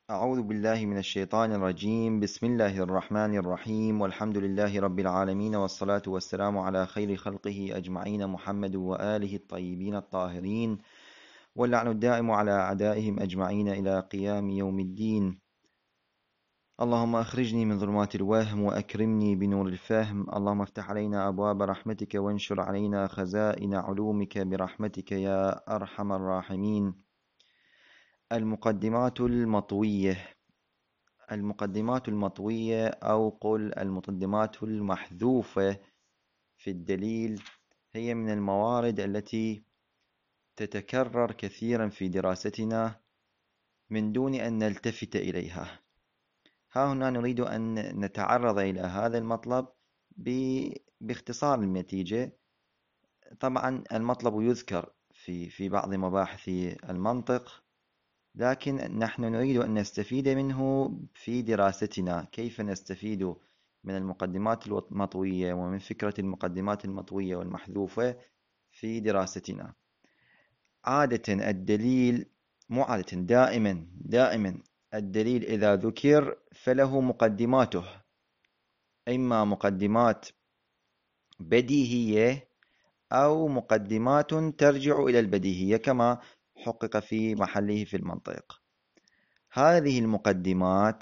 أعوذ بالله من الشيطان الرجيم. بسم الله الرحمن الرحيم، والحمد لله رب العالمين، والصلاة والسلام على خير خلقه أجمعين، محمد وآله الطيبين الطاهرين، واللعن الدائم على أعدائهم أجمعين إلى قيام يوم الدين. اللهم أخرجني من ظلمات الوهم وأكرمني بنور الفهم. اللهم افتح علينا أبواب رحمتك وانشر علينا خزائن علومك برحمتك يا أرحم الراحمين. المقدمات المطوية. المقدمات المطوية أو قل المقدمات المحذوفة في الدليل هي من الموارد التي تتكرر كثيرا في دراستنا من دون أن نلتفت إليها. ها هنا نريد أن نتعرض إلى هذا المطلب باختصار النتيجة. طبعا المطلب يذكر في بعض مباحث المنطق، لكن نحن نريد أن نستفيد منه في دراستنا. كيف نستفيد من المقدمات المطوية ومن فكرة المقدمات المطوية والمحذوفة في دراستنا؟ عادة الدليل، مو عادة، دائما الدليل إذا ذكر فله مقدماته، إما مقدمات بديهية أو مقدمات ترجع إلى البديهية كما حقق في محله في المنطق. هذه المقدمات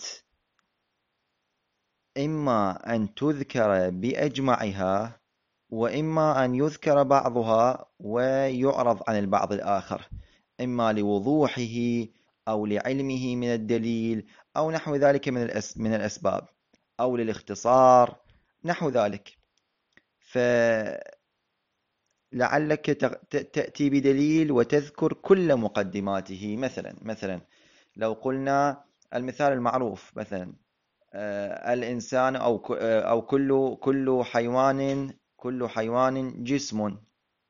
إما أن تذكر بأجمعها، وإما أن يذكر بعضها ويعرض عن البعض الآخر، إما لوضوحه أو لعلمه من الدليل أو نحو ذلك من الأسباب، أو للاختصار نحو ذلك. فلعلك تأتي بدليل وتذكر كل مقدماته. مثلا لو قلنا المثال المعروف، مثلا الإنسان أو كل حيوان جسم،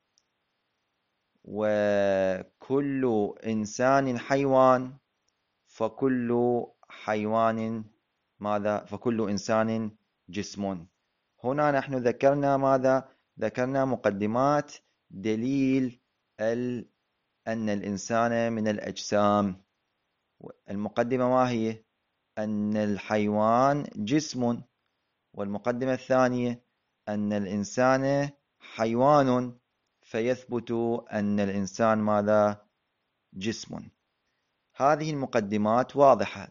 وكل إنسان حيوان، فكل حيوان ماذا؟ فكل إنسان جسم. هنا نحن ذكرنا ماذا؟ ذكرنا مقدمات دليل أن الإنسان من الأجسام. المقدمة ما هي؟ أن الحيوان جسم. والمقدمة الثانية أن الإنسان حيوان، فيثبت أن الإنسان ماذا؟ جسم. هذه المقدمات واضحة،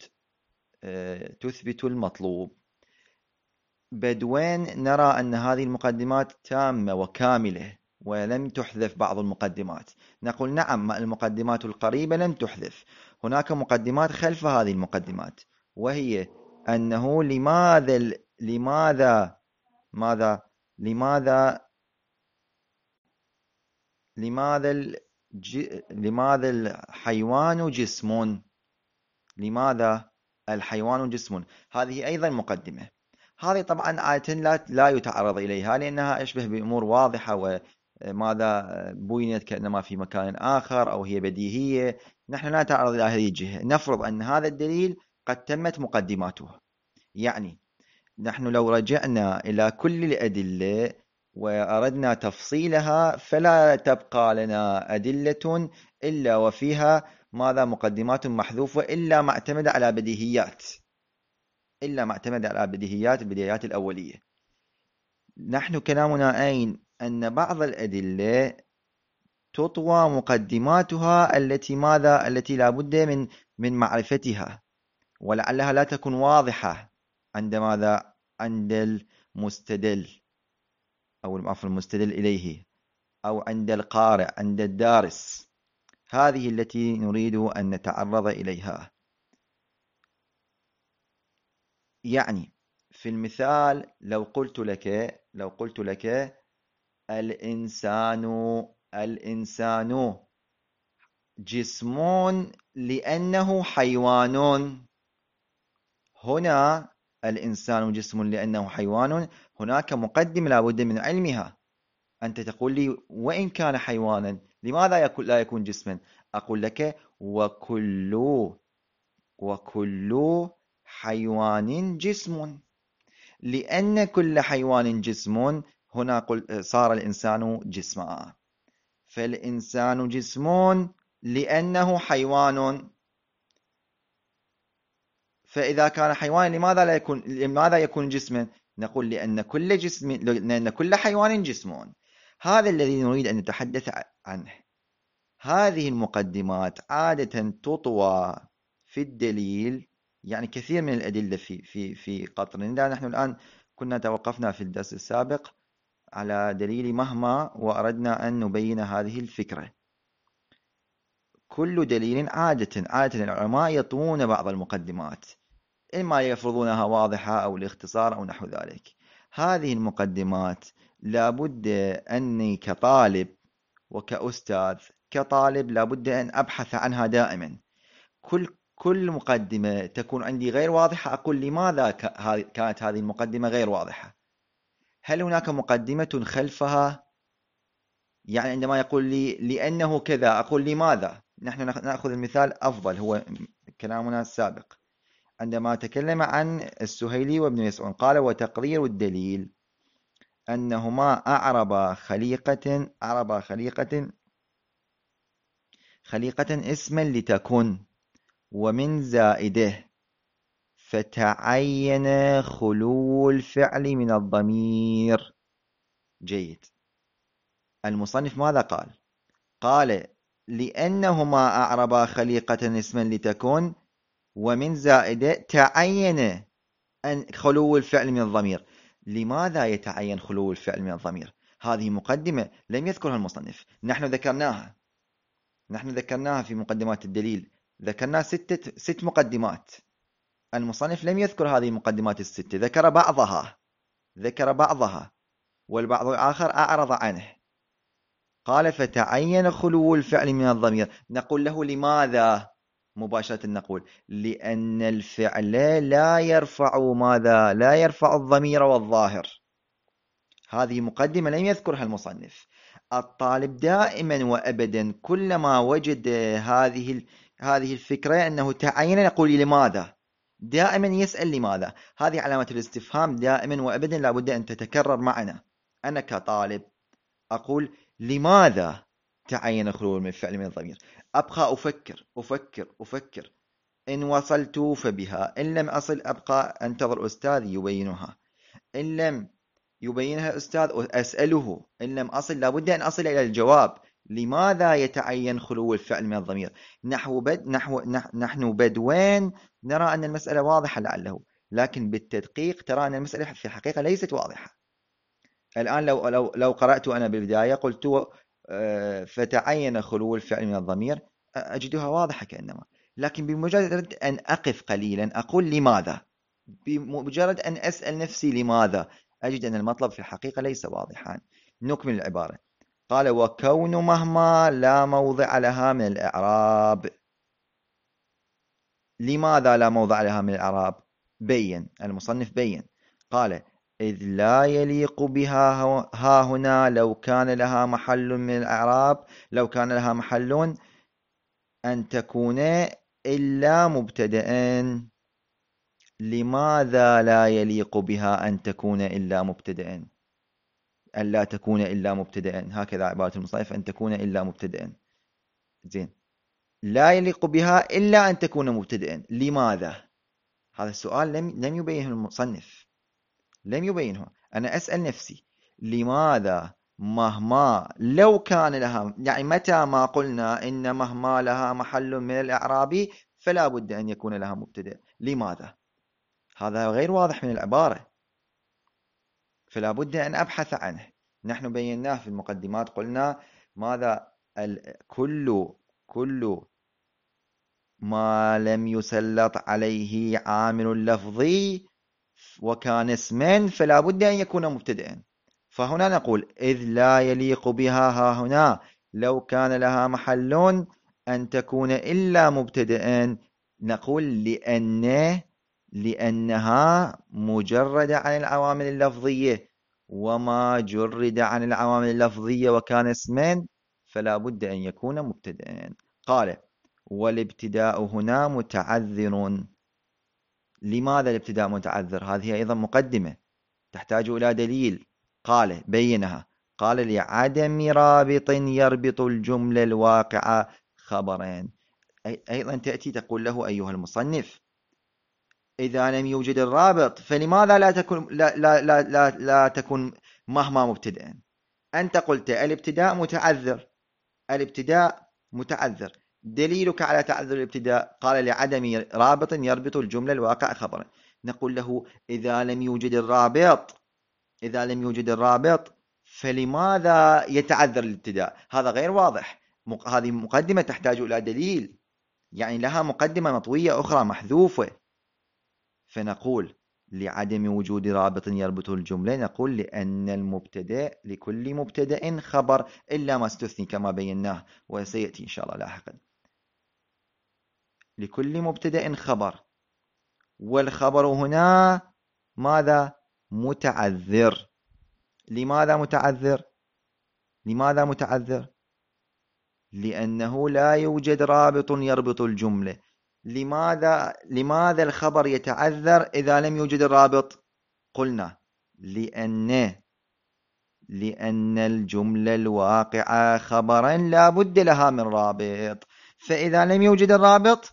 تثبت المطلوب. بدوين نرى أن هذه المقدمات تامة وكاملة ولم تحذف بعض المقدمات. نقول نعم، المقدمات القريبة لم تحذف. هناك مقدمات خلف هذه المقدمات، وهي أنه ماذا لماذا لماذا الحيوان جسم؟ لماذا الحيوان جسم؟ هذه أيضا مقدمة. هذه طبعا عادة لا يتعرض إليها، لأنها أشبه بأمور واضحة وماذا بينت كأنما في مكان آخر، أو هي بديهية. نحن لا نتعرض إلى هذه الجهة، نفرض أن هذا الدليل قد تمت مقدماته. يعني نحن لو رجعنا إلى كل الأدلة وأردنا تفصيلها، فلا تبقى لنا أدلة إلا وفيها ماذا؟ مقدمات محذوفة، إلا ما اعتمد على بديهيات، البديهيات الأولية. نحن كلامنا أين؟ أن بعض الأدلة تطوى مقدماتها التي لا بد من معرفتها، ولعلها لا تكون واضحة عند ماذا؟ عند المستدل، أو عفوا المستدل إليه، أو عند القارئ، عند الدارس. هذه التي نريد أن نتعرض إليها. يعني في المثال لو قلت لك الإنسان جسم لأنه حيوان. هنا الإنسان جسم لأنه حيوان، هناك مقدمة لا بد من علمها. أنت تقول لي وإن كان حيوانا لماذا لا يكون جسما؟ أقول لك وكل حيوان جسم. لأن كل حيوان جسم، هنا صار الإنسان جسما. فالإنسان جسم لأنه حيوان. فإذا كان حيوانا لماذا يكون جسما؟ نقول لأن كل حيوان جسم. هذا الذي نريد أن نتحدث عنه. هذه المقدمات عادة تطوى في الدليل، يعني كثير من الأدلة في قطر. نحن الآن كنا توقفنا في الدرس السابق على دليل مهما، وأردنا أن نبين هذه الفكرة. كل دليل عادة العلماء يطوون بعض المقدمات، إما يفرضونها واضحة أو الاختصار أو نحو ذلك. هذه المقدمات لابد أني كطالب وكأستاذ، كطالب لابد أن أبحث عنها دائما. كل مقدمة تكون عندي غير واضحة أقول لماذا كانت هذه المقدمة غير واضحة؟ هل هناك مقدمة خلفها؟ يعني عندما يقول لي لأنه كذا أقول لماذا؟ نحن نأخذ المثال أفضل، هو كلامنا السابق عندما تكلم عن السهيلي وابن مسعود، قال وتقرير الدليل أنهما أعربا خليقة اسما لتكن ومن زائده، فتعين خلو الفعل من الضمير. جيد. المصنف ماذا قال؟ قال لأنهما أعربا خليقة اسما لتكن ومن زائده تعين أن خلو الفعل من الضمير. لماذا يتعين خلو الفعل من الضمير؟ هذه مقدمة لم يذكرها المصنف، نحن ذكرناها في مقدمات الدليل، ذكرنا ست مقدمات. المصنف لم يذكر هذه المقدمات الست، ذكر بعضها والبعض الآخر أعرض عنه. قال فتعين خلو الفعل من الضمير. نقول له لماذا؟ مباشرة نقول لأن الفعل لا يرفع الضمير والظاهر. هذه مقدمة لم يذكرها المصنف. الطالب دائما وأبدا كلما وجد هذه الفكرة أنه تعين يقول لماذا، دائما يسأل لماذا. هذه علامة الاستفهام دائما وأبدا لابد أن تتكرر معنا. أنا كطالب أقول لماذا تعين خلو الفعل من الضمير؟ أبقى أفكر. إن وصلت فبها، إن لم أصل أبقى أنتظر أستاذ يبينها، إن لم يبينها الأستاذ أسأله، إن لم أصل لابد أن أصل إلى الجواب. لماذا يتعين خلو الفعل من الضمير؟ نحن بدوين نرى أن المسألة واضحة لعله، لكن بالتدقيق ترى أن المسألة في الحقيقة ليست واضحة. الآن لو قرأت أنا بالبداية قلت فتعين خلو الفعل من الضمير، أجدها واضحة كأنما، لكن بمجرد أن أقف قليلا أقول لماذا، بمجرد أن أسأل نفسي لماذا، أجد أن المطلب في الحقيقة ليس واضحا. نكمل العبارة. قال وكون مهما لا موضع لها من الإعراب. لماذا لا موضع لها من الإعراب؟ المصنف بين. قال إذ لا يليق بها ها هنا لو كان لها محل من الإعراب، لو كان لها محل أن تكون إلا مبتدأ. لماذا لا يليق بها أن تكون إلا مبتدأ؟ أن لا تكون إلا مبتدأ، هكذا عبارة المصنف، أن تكون إلا مبتدأ. زين، لا يليق بها إلا أن تكون مبتدأ. لماذا؟ هذا السؤال لم يبينه المصنف، لم يبينه. أنا أسأل نفسي لماذا مهما لو كان لها، يعني متى ما قلنا إن مهما لها محل من الإعراب فلا بد أن يكون لها مبتدأ. لماذا؟ هذا غير واضح من العبارة، فلا بد أن أبحث عنه. نحن بيناه في المقدمات، قلنا ماذا؟ كل ما لم يسلط عليه عامل لفظي وكان اسما فلا بد أن يكون مبتدئا. فهنا نقول إذ لا يليق بها ها هنا لو كان لها محل أن تكون إلا مبتدئا. نقول لأنها مجردة عن العوامل اللفظية، وما جرد عن العوامل اللفظية وكان اسما فلا بد أن يكون مبتدئا. قال والابتداء هنا متعذر. لماذا الابتداء متعذر؟ هذه أيضا مقدمة تحتاج إلى دليل. قال بينها، قال لعدم رابط يربط الجملة الواقعة خبرين. أيضا تأتي تقول له أيها المصنف إذا لم يوجد الرابط فلماذا لا تكون مهما مبتدأ؟ أنت قلت الابتداء متعذر، الابتداء متعذر، دليلك على تعذر الابتداء قال لعدم رابط يربط الجملة الواقع خبرا. نقول له إذا لم يوجد الرابط، إذا لم يوجد الرابط فلماذا يتعذر الابتداء؟ هذا غير واضح. هذه مقدمة تحتاج إلى دليل، يعني لها مقدمة مطوية أخرى محذوفة. فنقول لعدم وجود رابط يربط الجملة، نقول لأن المبتدأ لكل مبتدأ خبر إلا ما استثني كما بيناه وسيأتي إن شاء الله لاحقا. لكل مبتدأ خبر، والخبر هنا ماذا؟ متعذر. لماذا متعذر؟ لماذا متعذر؟ لأنه لا يوجد رابط يربط الجملة. لماذا الخبر يتعذر إذا لم يوجد الرابط؟ قلنا لأن الجملة الواقعة خبرا لا بد لها من رابط، فإذا لم يوجد الرابط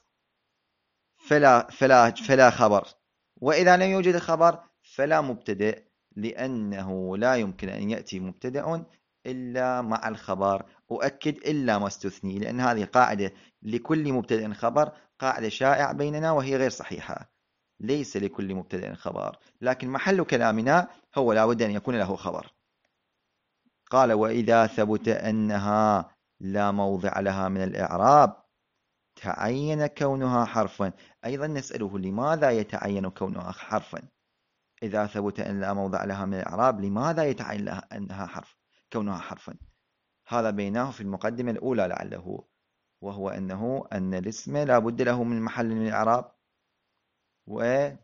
فلا خبر، وإذا لم يوجد الخبر فلا مبتدأ، لأنه لا يمكن أن يأتي مبتدأ إلا مع الخبر. أؤكد إلا ما استثني، لأن هذه قاعدة لكل مبتدأ خبر قاعدة شائعة بيننا وهي غير صحيحة. ليس لكل مبتدأ خبر، لكن محل كلامنا هو لا بد أن يكون له خبر. قال وإذا ثبت أنها لا موضع لها من الإعراب تعين كونها حرفا. أيضا نسأله لماذا يتعين كونها حرفا؟ إذا ثبت أن لا موضع لها من الإعراب لماذا يتعين لها أنها حرف كونها حرفا؟ هذا بيناه في المقدمة الأولى لعله، وهو أن الاسم لا بد له من محل من الإعراب، وما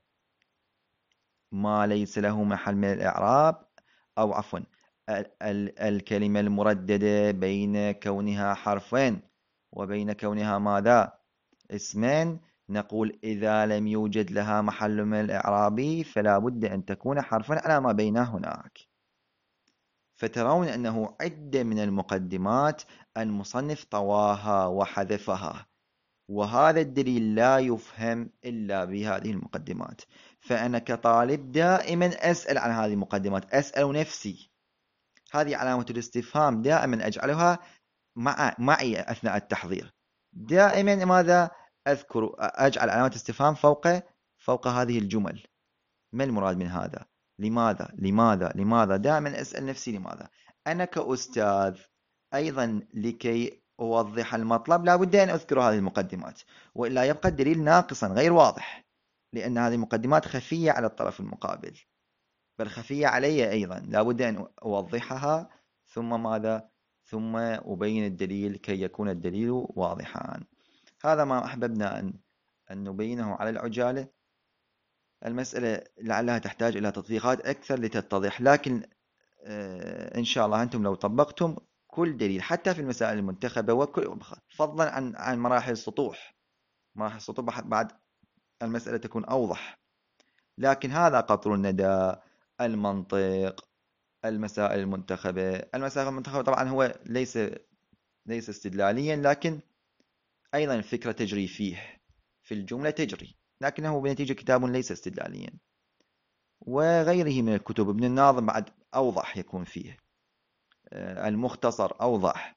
ليس له محل من الإعراب، أو عفوا الكلمة المرددة بين كونها حرفين وبين كونها ماذا؟ اسمين. نقول إذا لم يوجد لها محل من الإعراب فلا بد أن تكون حرفا على ما بينه هناك. فترون أنه عدة من المقدمات المصنف طواها وحذفها، وهذا الدليل لا يفهم إلا بهذه المقدمات. فأنا كطالب دائما أسأل عن هذه المقدمات، أسأل نفسي. هذه علامة الاستفهام دائما أجعلها معي أثناء التحضير. دائما ماذا أجعل علامة استفهام فوق هذه الجمل. ما المراد من هذا؟ لماذا دائما أسأل نفسي لماذا. أنا كأستاذ أيضا لكي أوضح المطلب لا بد أن أذكر هذه المقدمات، وإلا يبقى الدليل ناقصا غير واضح، لأن هذه المقدمات خفية على الطرف المقابل، بل خفية علي أيضا. لا بد أن أوضحها ثم ماذا؟ ثم أبين الدليل كي يكون الدليل واضحا. هذا ما أحببنا أن نبينه على العجالة. المسألة لعلها تحتاج إلى تطبيقات أكثر لتتضح، لكن إن شاء الله أنتم لو طبقتم كل دليل حتى في المسائل المنتخبة فضلا عن مراحل السطوح، مراحل السطوح بعد المسألة تكون أوضح. لكن هذا قطر الندى، المنطق، المسائل المنتخبة طبعا هو ليس استدلاليا، لكن أيضا الفكرة تجري فيه، في الجملة تجري، لكنه بنتيجة كتاب ليس استدلاليا. وغيره من الكتب، ابن الناظم بعد أوضح يكون فيه، المختصر أوضح.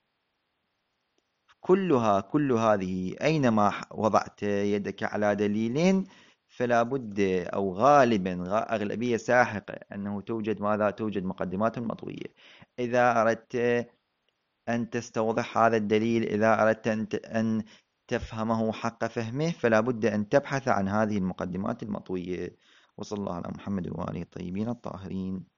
كل هذه أينما وضعت يدك على دليل فلا بد أو غالبا أغلبية ساحقة أنه توجد ماذا؟ توجد مقدمات مطوية. إذا أردت أن تستوضح هذا الدليل، إذا أردت أن تفهمه حق فهمه، فلا بد أن تبحث عن هذه المقدمات المطوية. وصلى الله على محمد وآله الطيبين الطاهرين.